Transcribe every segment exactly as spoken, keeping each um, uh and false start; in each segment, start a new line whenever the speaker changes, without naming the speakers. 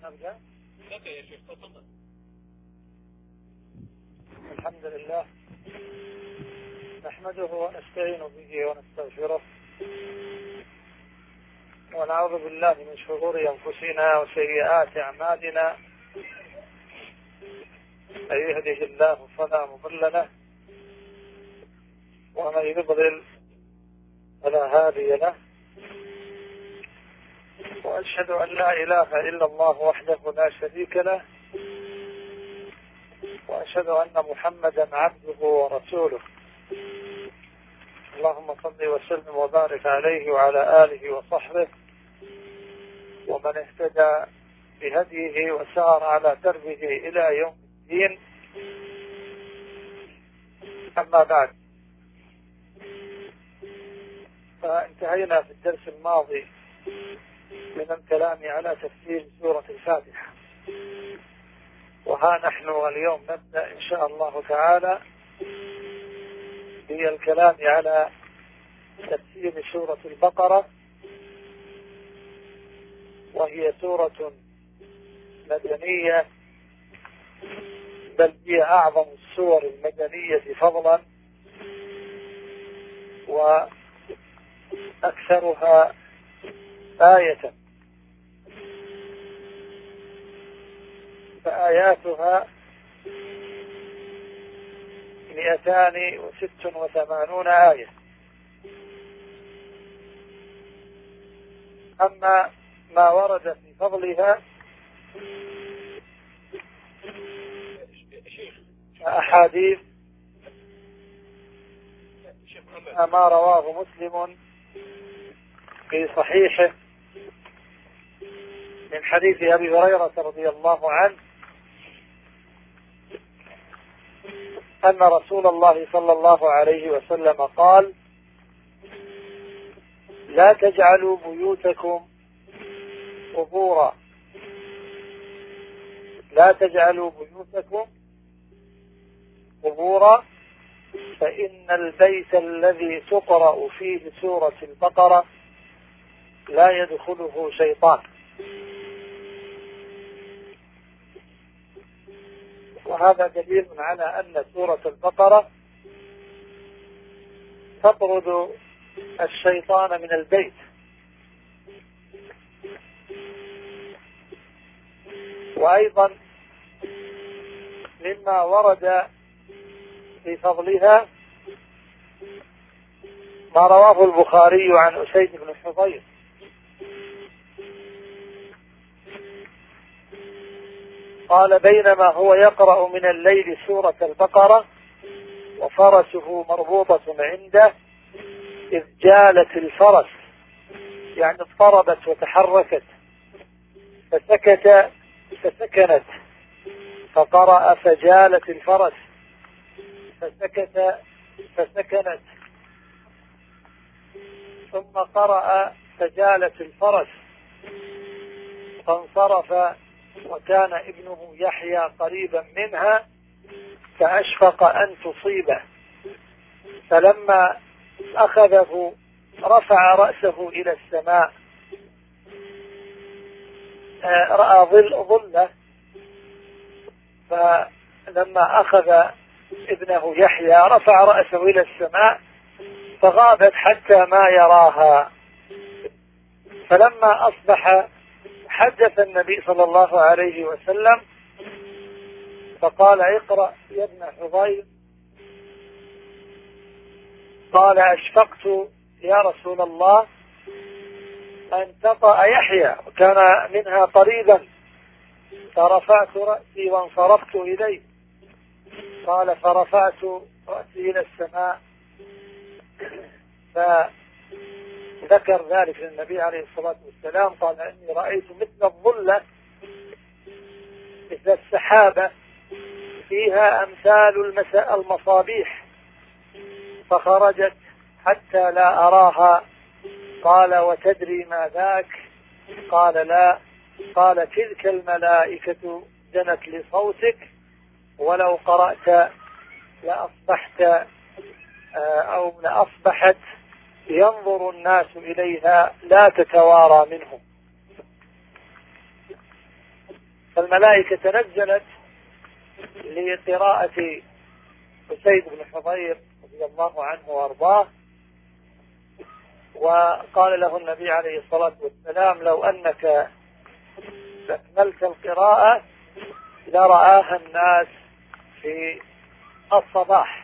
نبدأ.
اوكي يا شيخ تفضل.
الحمد لله نحمده ونستعين به ونستغفره ونعوذ بالله من شرور أنفسنا وسيئات أعمالنا. من يهده الله فلا مضل له ومن يضلل فلا هادي له، وأشهد أن لا إله إلا الله وحده لا شريك له، وأشهد أن محمدا عبده ورسوله. اللهم صل وسلم وبارك عليه وعلى آله وصحبه ومن اهتدى بهديه وسار على دربه إلى يوم الدين. أما بعد، فانتهينا في الدرس الماضي من الكلام على تفسير سورة الفاتحة، وها نحن اليوم نبدأ إن شاء الله تعالى بالكلام على تفسير سورة البقرة، وهي سورة مدنية، بل هي أعظم السور المدنية فضلا وأكثرها آية، فآياتها مئتان وست وثمانون آية. أما ما ورد في فضلها أحاديث ما رواه مسلم في صحيحه من حديث أبي هريرة رضي الله عنه أن رسول الله صلى الله عليه وسلم قال: لا تجعلوا بيوتكم قبورا لا تجعلوا بيوتكم قبورا فإن البيت الذي تقرأ فيه سورة البقرة لا يدخله شيطان. وهذا دليل على أن سورة البقرة تطرد الشيطان من البيت. وأيضا مما ورد في فضلها ما رواه البخاري عن أسيد بن حضير قال: بينما هو يقرأ من الليل سورة البقرة وفرسه مربوطة عنده إذ جالت الفرس، يعني اضطربت وتحركت، فسكت فسكنت، فقرأ: فجالت الفرس، فسكت فسكنت، ثم قرأ: فجالت الفرس، فانصرف، وكان ابنه يحيى قريبا منها فأشفق أن تصيبه، فلما أخذه رفع رأسه إلى السماء، رأى ظل ظلة، فلما أخذ ابنه يحيى رفع رأسه إلى السماء فغابت حتى ما يراها. فلما أصبح حدث النبي صلى الله عليه وسلم فقال: اقرأ يا ابن حضير. قال: أشفقت يا رسول الله أن تطأ يحيى، وكان منها قريبا، فرفعت رأسي وانصرفت إليه. قال: فرفعت رأسي إلى السماء، فذكر ذلك للنبي عليه الصلاة والسلام، قال: إني رأيت مثل الظلة، مثل السحابة فيها أمثال المصابيح، فخرجت حتى لا أراها. قال: وتدري ما ذاك؟ قال: لا. قال: تلك الملائكة دنت لصوتك، ولو قرأت لأصبحت أو لأصبحت ينظر الناس إليها لا تتوارى منهم. فالملائكة تنزلت لقراءة أسيد بن حضير رضي الله عنه وأرضاه، وقال له النبي عليه الصلاة والسلام: لو أنك استكملت القراءة لرآها الناس في الصباح.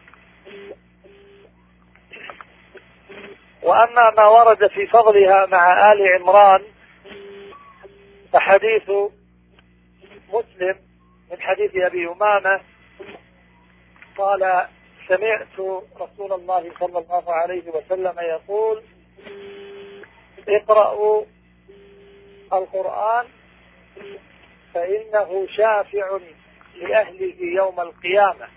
وأما ما ورد في فضلها مع آل عمران فحديث مسلم من حديث أبي أمامة قال: سمعت رسول الله صلى الله عليه وسلم يقول: اقرأوا القرآن فإنه شافع لأهله يوم القيامة.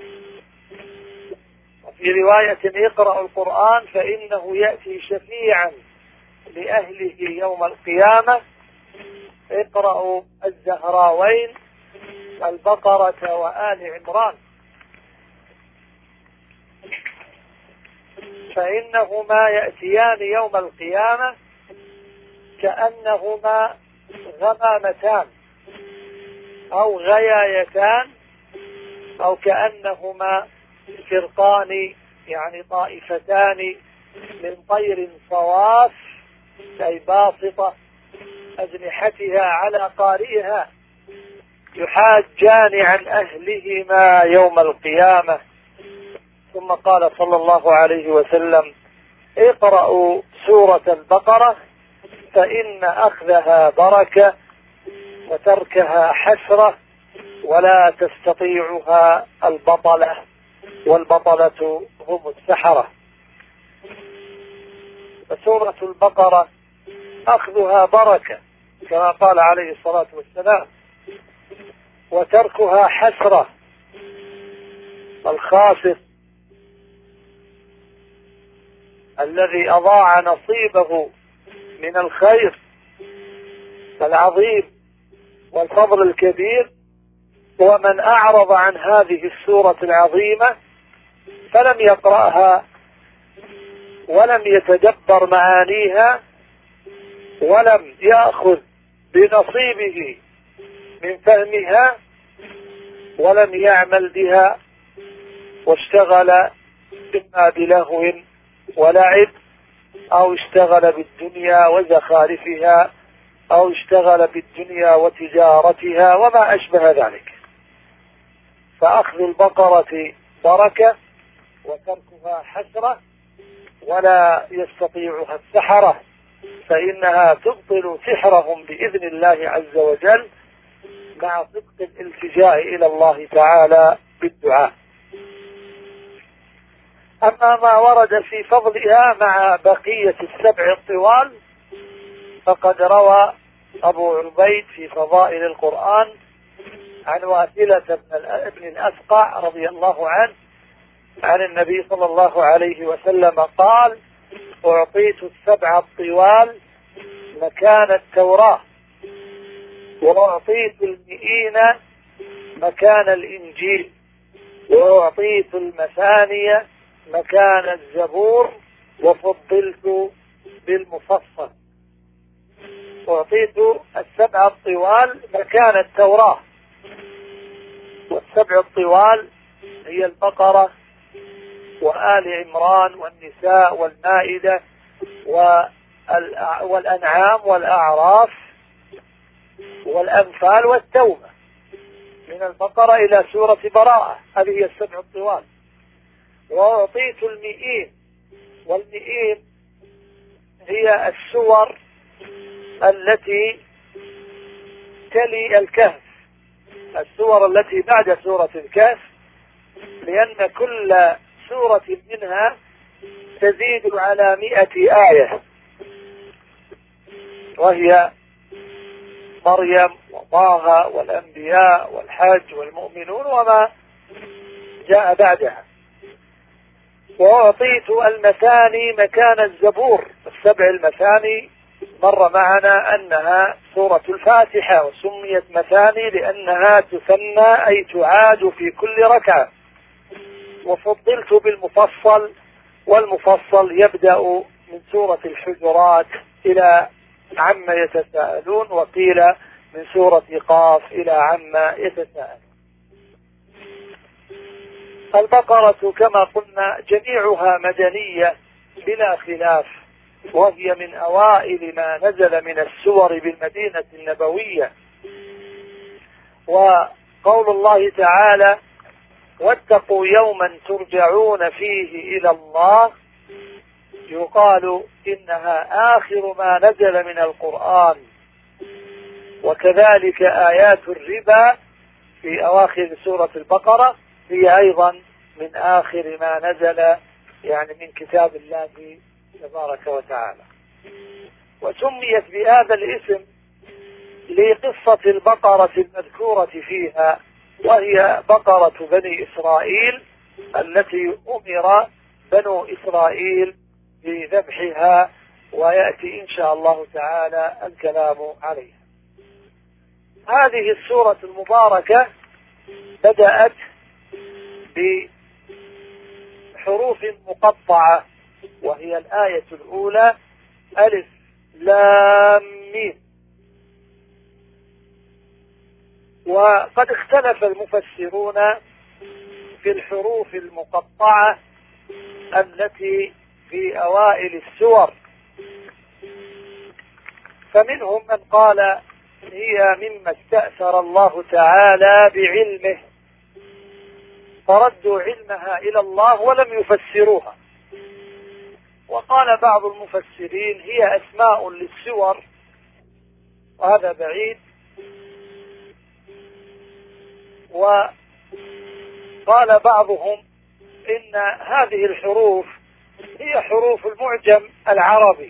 وفي رواية: اقرأوا القرآن فإنه يأتي شفيعا لأهله يوم القيامة. اقرأوا الزهراوين البقرة وآل عمران فإنهما يأتيان يوم القيامة كأنهما غمامتان أو غيايتان أو كأنهما فرقان، يعني طائفتان من طير صواف، أي باسطة أجنحتها على قارئها، يحاجان عن أهلهما يوم القيامة. ثم قال صلى الله عليه وسلم: اقرأوا سورة البقرة فإن أخذها بركة وتركها حسرة ولا تستطيعها البطلة، والبطلة هم السحرة. فسورة البقرة أخذها بركة كما قال عليه الصلاة والسلام، وتركها حسرة. الخاسر الذي أضاع نصيبه من الخير العظيم والفضل الكبير هو من أعرض عن هذه السورة العظيمة فلم يقرأها ولم يتدبر معانيها ولم يأخذ بنصيبه من فهمها ولم يعمل بها، واشتغل إما بلهو ولعب أو اشتغل بالدنيا وزخارفها أو اشتغل بالدنيا وتجارتها وما أشبه ذلك. فأخذ البقرة بركة وتركها حسرة، ولا يستطيعها السحرة، فإنها تبطل سحرهم بإذن الله عز وجل مع صدق الالتجاء إلى الله تعالى بالدعاء. أما ما ورد في فضلها مع بقية السبع الطوال فقد روى أبو عبيد في فضائل القرآن عن واثلة بن الأسقع رضي الله عنه عن النبي صلى الله عليه وسلم قال: أعطيت السبع الطوال مكان التوراة، وأعطيت المئين مكان الإنجيل، وأعطيت المثانية مكان الزبور، وفضلت بالمفصل. أعطيت السبع الطوال مكان التوراة، والسبع الطوال هي البقرة وآل عمران والنساء والمائدة والأنعام والأعراف والأنفال والتوبة، من البقرة إلى سورة براءة، هذه هي السبع الطوال. وأعطيت المئين، والمئين هي السور التي تلي الكهف، السور التي بعد سورة الكهف، لأن كل سورة منها تزيد على مئة آية، وهي مريم وطه والأنبياء والحج والمؤمنون وما جاء بعدها. وأعطيت المثاني مكان الزبور، السبع المثاني مر معنا أنها سورة الفاتحة، وسميت مثاني لأنها تثنى أي تعاد في كل ركعة. وفضلت بالمفصل، والمفصل يبدأ من سورة الحجرات إلى عما يتساءلون، وقيل من سورة قاف إلى عما يتساءل. البقرة كما قلنا جميعها مدنية بلا خلاف، وهي من أوائل ما نزل من السور بالمدينة النبوية. وقول الله تعالى: واتقوا يوما ترجعون فيه إلى الله، يقال إنها آخر ما نزل من القرآن. وكذلك آيات الربا في أواخر سورة البقرة هي أيضا من آخر ما نزل يعني من كتاب الله تبارك وتعالى. وسميت بهذا الاسم لقصة البقرة المذكورة فيها، وهي بقرة بني إسرائيل التي أمر بنو إسرائيل بذبحها، ويأتي إن شاء الله تعالى الكلام عليها. هذه السورة المباركة بدأت بحروف مقطعة، وهي الآية الأولى ألف لام ميم. وقد اختلف المفسرون في الحروف المقطعة التي في أوائل السور، فمنهم من قال هي مما استأثر الله تعالى بعلمه فردوا علمها إلى الله ولم يفسروها. وقال بعض المفسرين هي أسماء للسور، وهذا بعيد. وقال بعضهم إن هذه الحروف هي حروف المعجم العربي،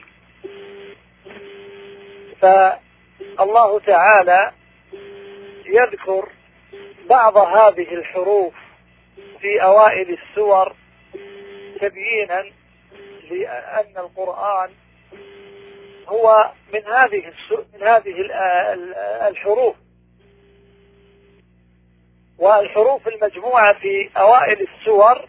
فالله تعالى يذكر بعض هذه الحروف في أوائل السور تبيينا لأن القرآن هو من هذه من هذه الحروف. والحروف المجموعة في أوائل السور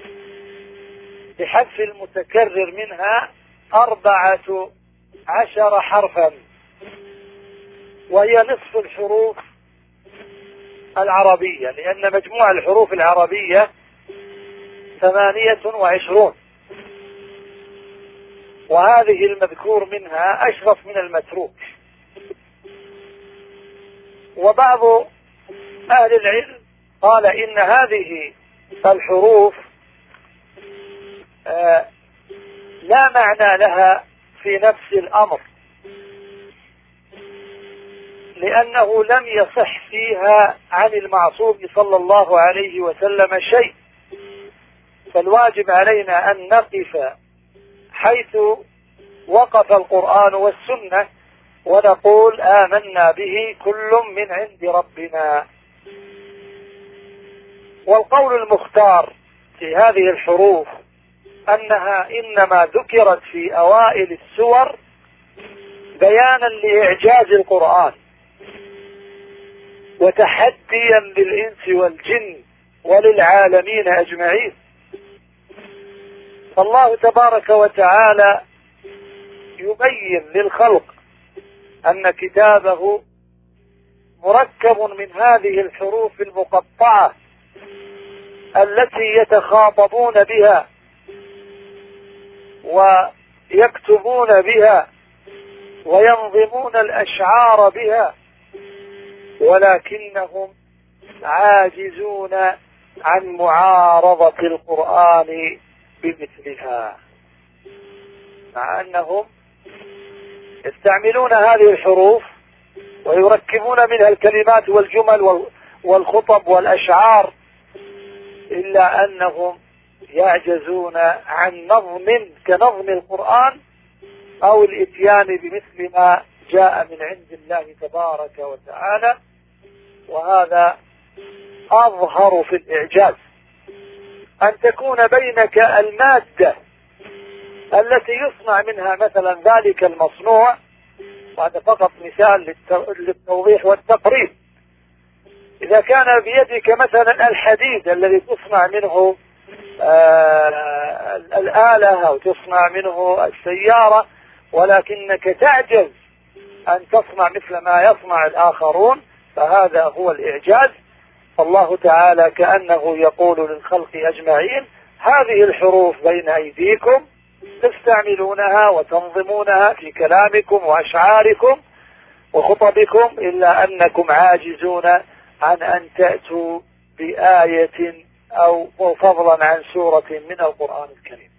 بحذف المتكرر منها أربعة عشر حرفا، وهي نصف الحروف العربية، لأن مجموع الحروف العربية ثمانية وعشرون، وهذه المذكور منها أشرف من المتروك. وبعض أهل العلم قال إن هذه الحروف آه لا معنى لها في نفس الأمر، لأنه لم يصح فيها عن المعصوم صلى الله عليه وسلم شيء، فالواجب علينا أن نقف حيث وقف القرآن والسنة ونقول آمنا به كل من عند ربنا. والقول المختار في هذه الحروف أنها إنما ذكرت في أوائل السور بيانا لإعجاز القرآن وتحديا للإنس والجن وللعالمين أجمعين. فالله تبارك وتعالى يبين للخلق أن كتابه مركب من هذه الحروف المقطعة التي يتخاطبون بها ويكتبون بها وينظمون الأشعار بها، ولكنهم عاجزون عن معارضة القرآن بمثلها، مع أنهم يستعملون هذه الحروف ويركبون منها الكلمات والجمل والخطب والأشعار، إلا أنهم يعجزون عن نظم كنظم القرآن أو الإتيان بمثل ما جاء من عند الله تبارك وتعالى. وهذا أظهر في الإعجاز، أن تكون بينك المادة التي يصنع منها مثلا ذلك المصنوع، وهذا فقط مثال للتوضيح والتقريب. إذا كان بيدك مثلا الحديد الذي تصنع منه آه الآلة أو تصنع منه السيارة، ولكنك تعجز أن تصنع مثل ما يصنع الآخرون، فهذا هو الإعجاز. الله تعالى كأنه يقول للخلق أجمعين: هذه الحروف بين أيديكم تستعملونها وتنظمونها في كلامكم وأشعاركم وخطبكم، إلا أنكم عاجزون عن أن تأتوا بآية أو فضلا عن سورة من القرآن الكريم.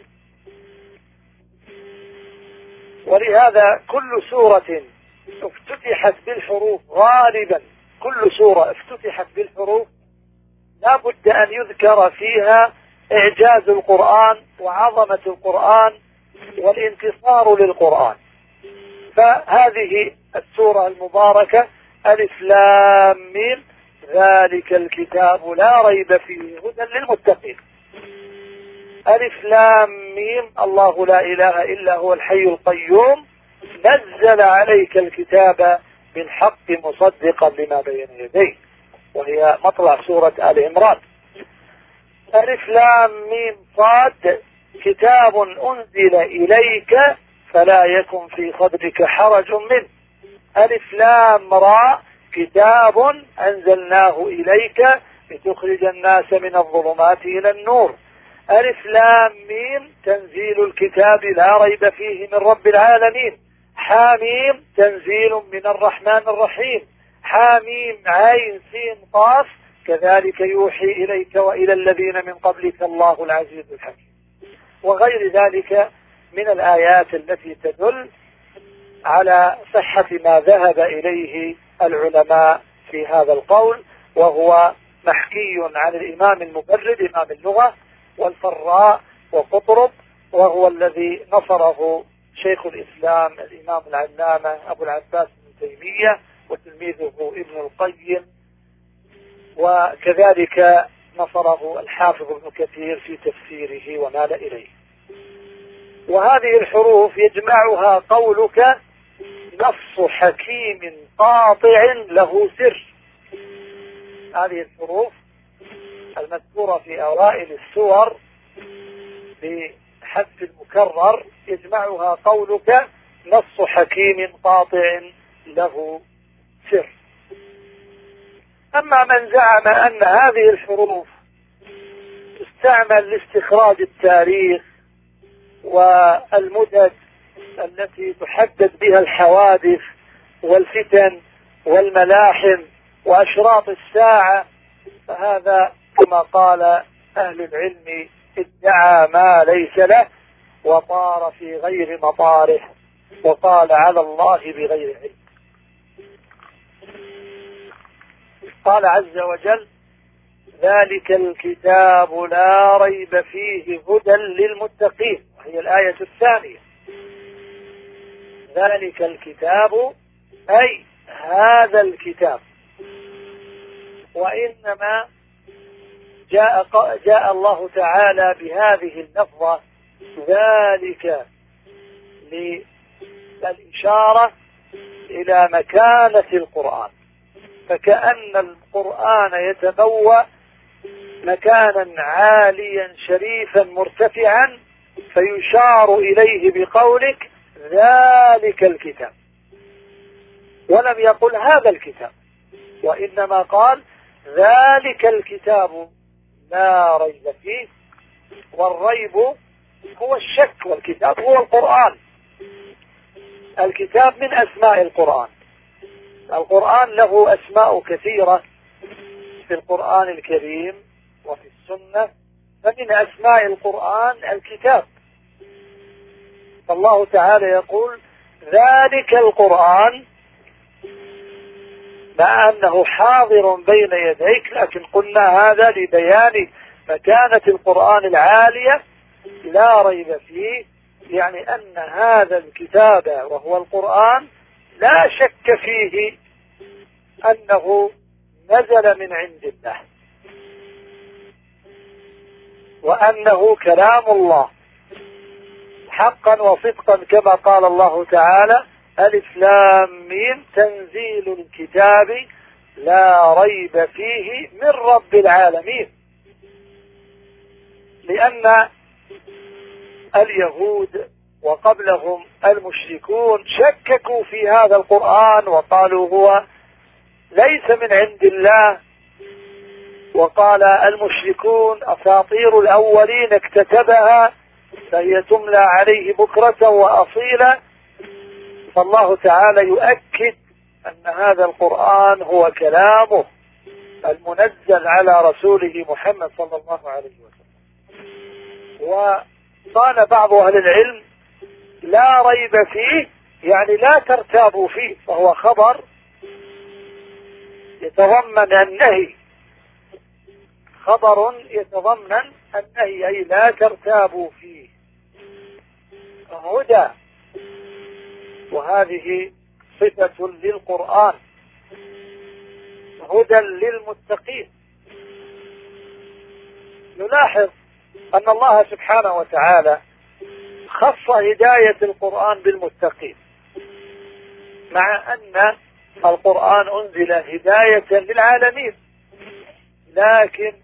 ولهذا كل سورة افتتحت بالحروف غالبا، كل سورة افتتحت بالحروف لا بد أن يذكر فيها إعجاز القرآن وعظمة القرآن والانتصار للقرآن. فهذه السورة المباركة ألف لام ميم ذلك الكتاب لا ريب فيه هدى للمتقين. ألف لام ميم الله لا إله إلا هو الحي القيوم نزل عليك الكتاب بالحق مصدقا لما بين يديه، وهي مطلع سورة آل عمران. ألف لام ميم صاد كتاب أنزل إليك فلا يكن في صدرك حرج منه. ألف لام راء كتاب أنزلناه إليك لتخرج الناس من الظلمات إلى النور. ألف لام ميم تنزيل الكتاب لا ريب فيه من رب العالمين. حاميم تنزيل من الرحمن الرحيم. حاميم عين سين قاف كذلك يوحي إليك وإلى الذين من قبلك الله العزيز الحكيم. وغير ذلك من الآيات التي تدل على صحة ما ذهب إليه العلماء في هذا القول، وهو محكي عن الإمام المبرد إمام اللغة والفراء وقطرب، وهو الذي نصره شيخ الإسلام الإمام العلامة أبو العباس بن تيمية وتلميذه ابن القيم، وكذلك نصره الحافظ ابن كثير في تفسيره ومال إليه. وهذه الحروف يجمعها قولك نص حكيم قاطع له سر. هذه الحروف المذكورة في أوائل السور بحذف المكرر يجمعها قولك نص حكيم قاطع له سر. أما من زعم أن هذه الحروف تستعمل لاستخراج التاريخ والمدد التي تحدد بها الحوادث والفتن والملاحم وأشراط الساعة، فهذا كما قال أهل العلم ادعى ما ليس له وطار في غير مطاره وقال على الله بغير علم. قال عز وجل ذلك الكتاب لا ريب فيه هدى للمتقين، وهي الآية الثانية. ذلك الكتاب أي هذا الكتاب، وإنما جاء, جاء الله تعالى بهذه اللفظة ذلك للإشارة إلى مكانة القرآن، فكأن القرآن يتبوأ مكانا عاليا شريفا مرتفعا، فيشار إليه بقولك ذلك الكتاب، ولم يقل هذا الكتاب، وإنما قال ذلك الكتاب لا ريب فيه. والريب هو الشك، والكتاب هو القرآن. الكتاب من أسماء القرآن. القرآن له أسماء كثيرة في القرآن الكريم وفي السنة، فمن أسماء القرآن الكتاب. فالله تعالى يقول ذلك القرآن، مع أنه حاضر بين يديك، لكن قلنا هذا لبيان مكانة القرآن العالية لا ريب فيه، يعني أن هذا الكتاب وهو القرآن لا شك فيه أنه نزل من عند الله، وأنه كلام الله حقا وصدقا، كما قال الله تعالى ألف لام ميم تنزيل الكتاب لا ريب فيه من رب العالمين. لأن اليهود وقبلهم المشركون شككوا في هذا القرآن وقالوا هو ليس من عند الله، وقال المشركون أساطير الأولين اكتتبها فهي تملى عليه بكرة وأصيلا. فالله تعالى يؤكد أن هذا القرآن هو كلامه المنزل على رسوله محمد صلى الله عليه وسلم. وقال بعض أهل العلم لا ريب فيه، يعني لا ترتابوا فيه، فهو خبر يتضمن النهي، خبر يتضمن النهي أي لا ترتابوا فيه. هدى، وهذه صفة للقرآن، هدى للمتقين. نلاحظ أن الله سبحانه وتعالى خص هداية القرآن بالمتقين، مع أن القرآن أنزل هداية للعالمين، لكن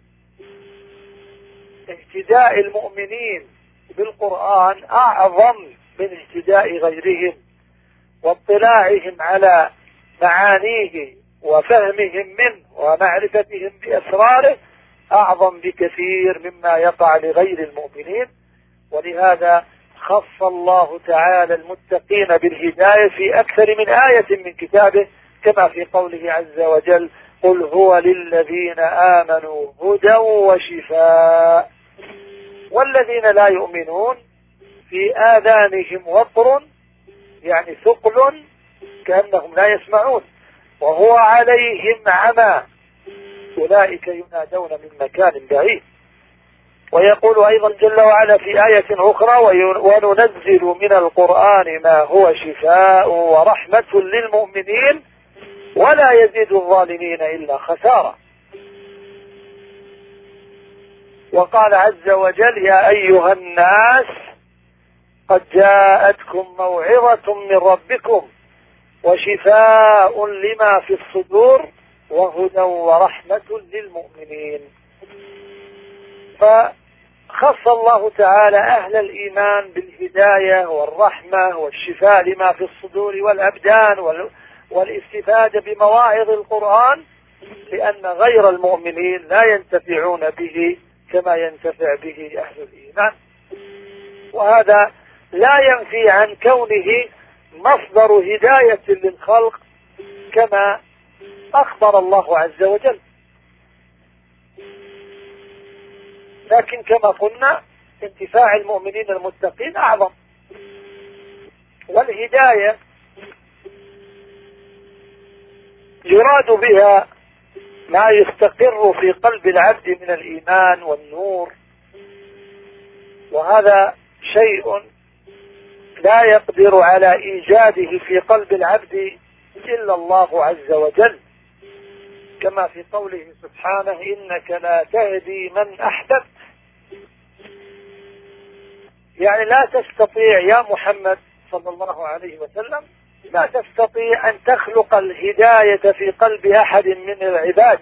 اهتداء المؤمنين بالقرآن أعظم من اهتداء غيرهم، واطلاعهم على معانيه وفهمهم منه ومعرفتهم بأسراره أعظم بكثير مما يقع لغير المؤمنين. ولهذا خص الله تعالى المتقين بالهداية في أكثر من آية من كتابه، كما في قوله عز وجل: قل هو للذين آمنوا هدى وشفاء. والذين لا يؤمنون في آذانهم وقر، يعني ثقل كأنهم لا يسمعون، وهو عليهم عمى، أولئك ينادون من مكان بعيد. ويقول أيضا جل وعلا في آية أخرى: وننزل من القرآن ما هو شفاء ورحمة للمؤمنين ولا يزيد الظالمين إلا خسارة. وقال عز وجل: يا أيها الناس قد جاءتكم موعظة من ربكم وشفاء لما في الصدور وهدى ورحمة للمؤمنين. فخص الله تعالى أهل الإيمان بالهداية والرحمة والشفاء لما في الصدور والأبدان والاستفادة بمواعظ القرآن، لأن غير المؤمنين لا ينتفعون به كما ينتفع به أهل الإيمان. وهذا لا ينفي عن كونه مصدر هداية للخلق كما أخبر الله عز وجل، لكن كما قلنا انتفاع المؤمنين المتقين أعظم. والهداية يراد بها ما يستقر في قلب العبد من الإيمان والنور، وهذا شيء لا يقدر على إيجاده في قلب العبد إلا الله عز وجل، كما في قوله سبحانه: إنك لا تهدي من أحببت. يعني لا تستطيع يا محمد صلى الله عليه وسلم، لا تستطيع أن تخلق الهداية في قلب أحد من العباد،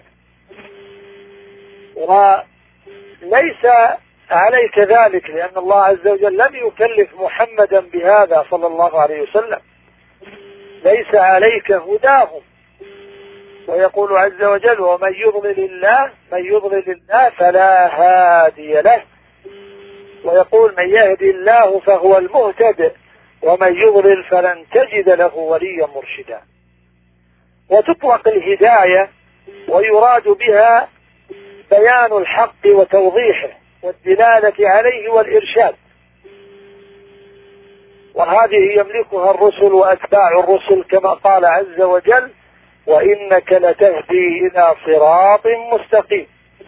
وليس عليك ذلك، لأن الله عز وجل لم يكلف محمدا بهذا صلى الله عليه وسلم، ليس عليك هداهم. ويقول عز وجل: ومن يضلل الله من يضلل الله فلا هادي له. ويقول: من يهدي الله فهو المهتد ومن يضلل فلن تجد له وليا مرشدا. وتطلق الهداية ويراد بها بيان الحق وتوضيحه والدلالة عليه والإرشاد، وهذه يملكها الرسل وأتباع الرسل، كما قال عز وجل: وإنك لتهدي إلى صراط مستقيم.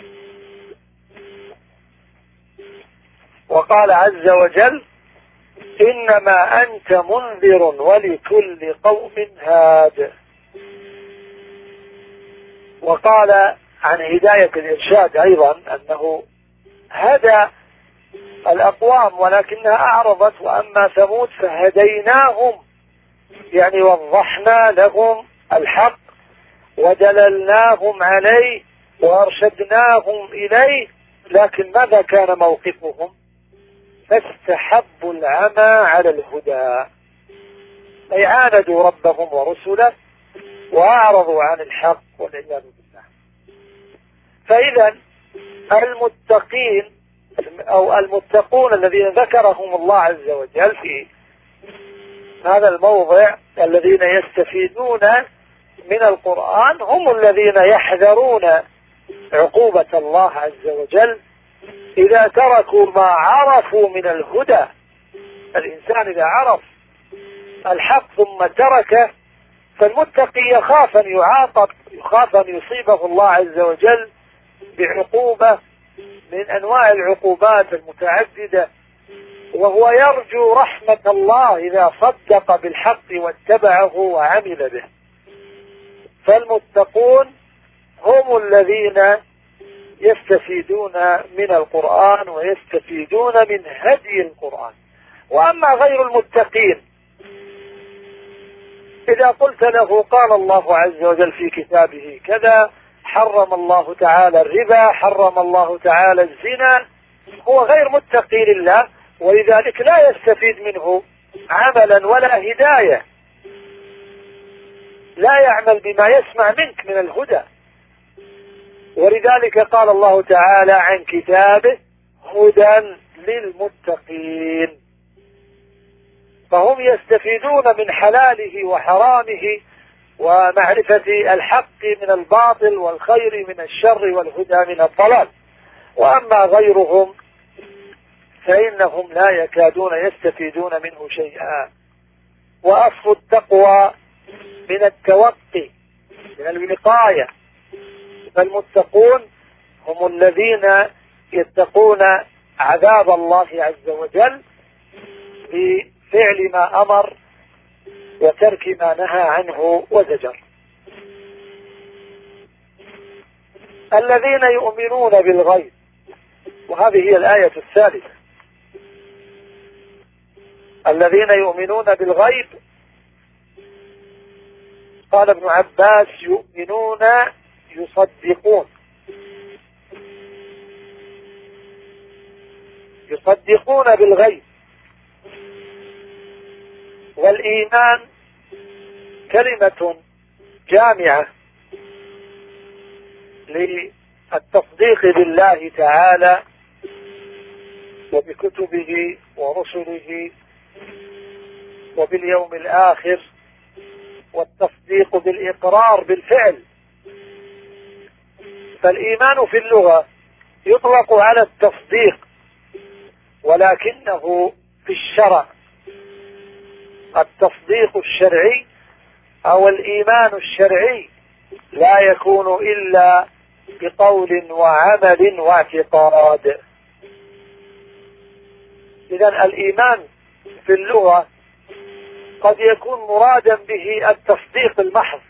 وقال عز وجل: إنما أنت منذر ولكل قوم هاد. وقال عن هداية الإرشاد أيضا أنه هدى الأقوام ولكنها أعرضت، وأما ثمود فهديناهم، يعني وضحنا لهم الحق ودللناهم عليه وأرشدناهم إليه، لكن ماذا كان موقفهم؟ فاستحبوا العمى على الهدى، أي عاندوا ربهم ورسله وأعرضوا عن الحق والعياذ بالله. فإذا المتقين أو المتقون الذين ذكرهم الله عز وجل في هذا الموضع الذين يستفيدون من القرآن هم الذين يحذرون عقوبة الله عز وجل إذا تركوا ما عرفوا من الهدى. الإنسان إذا عرف الحق ثم تركه فالمتقي يخاف أن يعاقب، يخاف أن يصيبه الله عز وجل بعقوبة من أنواع العقوبات المتعددة، وهو يرجو رحمة الله إذا صدق بالحق واتبعه وعمل به. فالمتقون هم الذين يستفيدون من القرآن ويستفيدون من هدي القرآن. وأما غير المتقين إذا قلت له قال الله عز وجل في كتابه كذا، حرم الله تعالى الربا، حرم الله تعالى الزنا، هو غير متقي لله، ولذلك لا يستفيد منه عملا ولا هداية، لا يعمل بما يسمع منك من الهدى. ولذلك قال الله تعالى عن كتابه هدى للمتقين، فهم يستفيدون من حلاله وحرامه ومعرفة الحق من الباطل والخير من الشر والهدى من الضلال. وأما غيرهم فإنهم لا يكادون يستفيدون منه شيئا. وأصل التقوى من التوقي، من الوقاية. فالمتقون هم الذين يتقون عذاب الله عز وجل بفعل ما أمر وترك ما نهى عنه وزجر. الذين يؤمنون بالغيب، وهذه هي الآية الثالثة. الذين يؤمنون بالغيب قال ابن عباس يؤمنون يصدقون، يصدقون بالغيب. والإيمان كلمة جامعة للتصديق بالله تعالى وبكتبه ورسله وباليوم الآخر، والتصديق بالإقرار بالفعل. فالإيمان في اللغة يطلق على التصديق، ولكنه في الشرع التصديق الشرعي أو الإيمان الشرعي لا يكون إلا بقول وعمل واعتقاد. إذن الإيمان في اللغة قد يكون مرادا به التصديق المحض،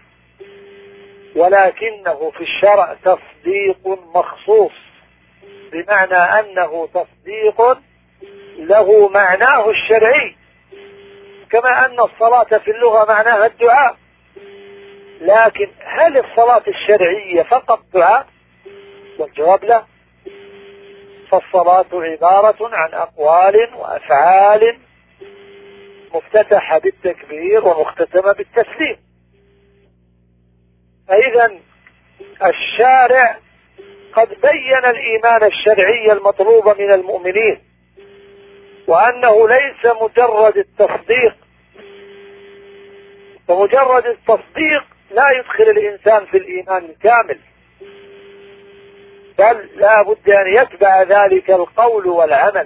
ولكنه في الشرع تصديق مخصوص، بمعنى أنه تصديق له معناه الشرعي، كما أن الصلاة في اللغة معناها الدعاء. لكن هل الصلاة الشرعية فقط دعاء؟ والجواب لا. فالصلاة عبارة عن أقوال وأفعال مفتتحة بالتكبير ومختتمة بالتسليم. فإذا الشارع قد بين الإيمان الشرعي المطلوب من المؤمنين، وأنه ليس مجرد التصديق، ومجرد التصديق لا يدخل الإنسان في الإيمان الكامل، بل لا بد أن يتبع ذلك القول والعمل.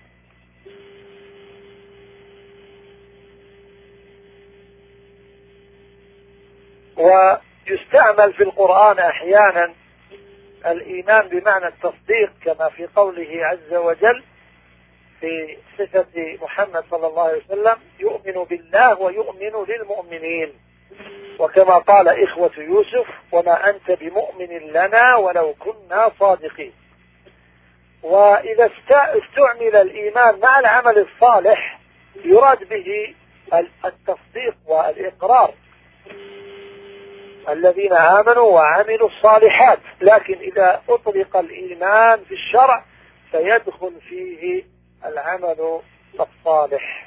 ويستعمل في القرآن أحيانا الإيمان بمعنى التصديق، كما في قوله عز وجل في صفة محمد صلى الله عليه وسلم يؤمن بالله ويؤمن للمؤمنين، وكما قال إخوة يوسف وما أنت بمؤمن لنا ولو كنا صادقين. وإذا استعمل الإيمان مع العمل الصالح يراد به التصديق والإقرار، الذين آمنوا وعملوا الصالحات. لكن إذا أطلق الإيمان في الشرع فيدخل فيه العمل الصالح.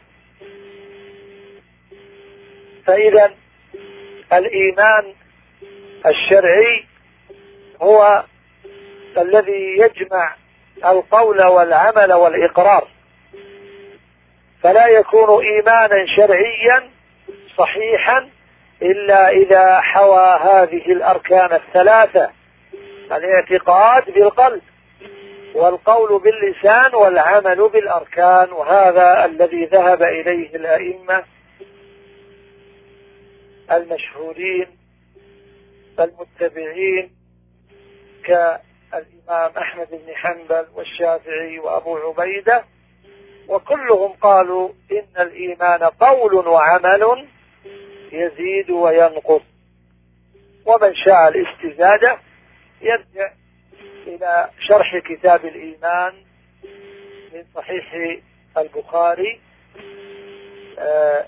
فإذا الإيمان الشرعي هو الذي يجمع القول والعمل والإقرار، فلا يكون إيمانا شرعيا صحيحا إلا إذا حوى هذه الأركان الثلاثة: الاعتقاد بالقلب، والقول باللسان، والعمل بالأركان. وهذا الذي ذهب إليه الأئمة المشهورين المتبعين كالإمام أحمد بن حنبل والشافعي وأبو عبيدة، وكلهم قالوا إن الإيمان قول وعمل يزيد وينقص. ومن شاء الاستزادة يرجع إلى شرح كتاب الإيمان من صحيح البخاري، آه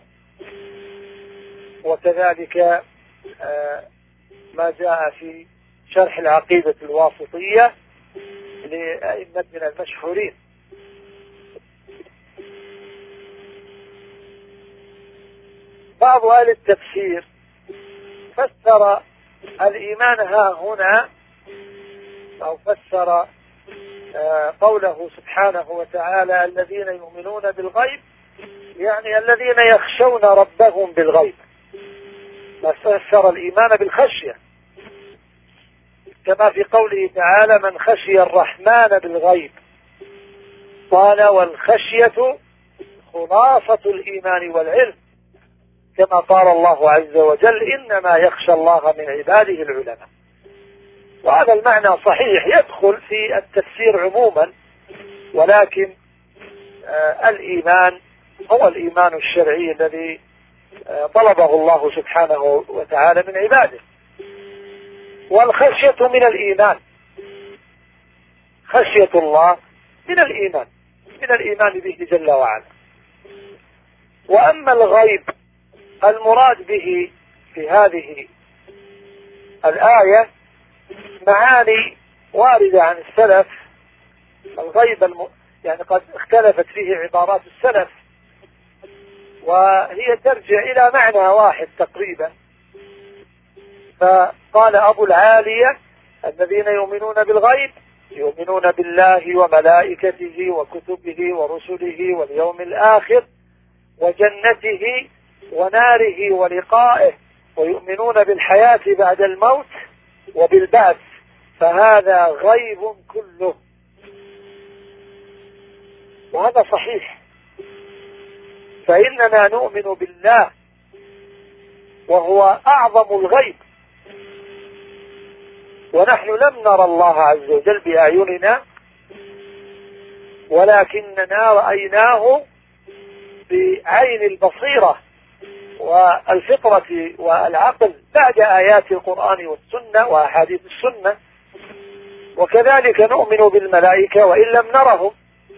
وكذلك آه ما جاء في شرح العقيدة الواسطية لأئمتنا المشهورين. بعض أهل التفسير فسر الإيمان ها هنا، أو فسر قوله سبحانه وتعالى الذين يؤمنون بالغيب، يعني الذين يخشون ربهم بالغيب. فسر الإيمان بالخشية، كما في قوله تعالى من خشي الرحمن بالغيب. قال والخشية خلاصة الإيمان والعلم، كما قال الله عز وجل إنما يخشى الله من عباده العلماء. وهذا المعنى صحيح يدخل في التفسير عموما، ولكن آه الإيمان هو الإيمان الشرعي الذي آه طلبه الله سبحانه وتعالى من عباده. والخشية من الإيمان، خشية الله من الإيمان، من الإيمان به جل وعلا. وأما الغيب المراد به في هذه الآية معاني واردة عن السلف. الغيب الم... يعني قد اختلفت فيه عبارات السلف، وهي ترجع إلى معنى واحد تقريبا. فقال أبو العالية الذين يؤمنون بالغيب يؤمنون بالله وملائكته وكتبه ورسله واليوم الآخر وجنته وناره ولقائه، ويؤمنون بالحياة بعد الموت وبالبعث، فهذا غيب كله. وهذا صحيح، فإننا نؤمن بالله وهو أعظم الغيب، ونحن لم نرى الله عز وجل بأعيننا، ولكننا رأيناه بعين البصيرة والفطرة والعقل بعد آيات القرآن والسنة وأحاديث السنة. وكذلك نؤمن بالملائكة وإن لم نرهم،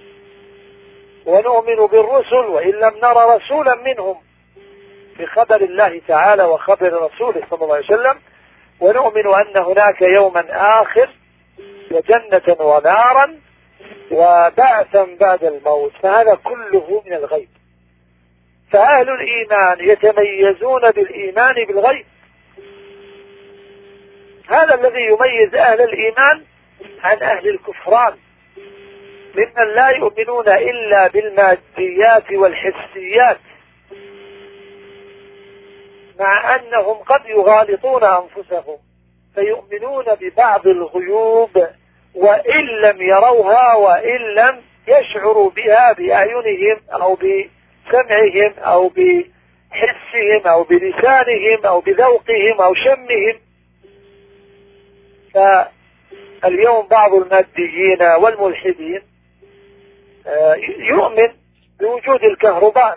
ونؤمن بالرسل وإن لم نرى رسولا منهم بخبر الله تعالى وخبر رسوله صلى الله عليه وسلم. ونؤمن أن هناك يوما آخر وجنة ونارا وبعثا بعد الموت، فهذا كله من الغيب. فأهل الإيمان يتميزون بالإيمان بالغيب. هذا الذي يميز أهل الإيمان عن أهل الكفران ممن لا يؤمنون إلا بالماديات والحسيات، مع أنهم قد يغالطون أنفسهم فيؤمنون ببعض الغيوب وإن لم يروها وإن لم يشعروا بها بأعينهم أو بسمعهم أو بحسهم أو بلسانهم أو بذوقهم أو شمهم. فاليوم بعض الماديين والملحدين يؤمن بوجود الكهرباء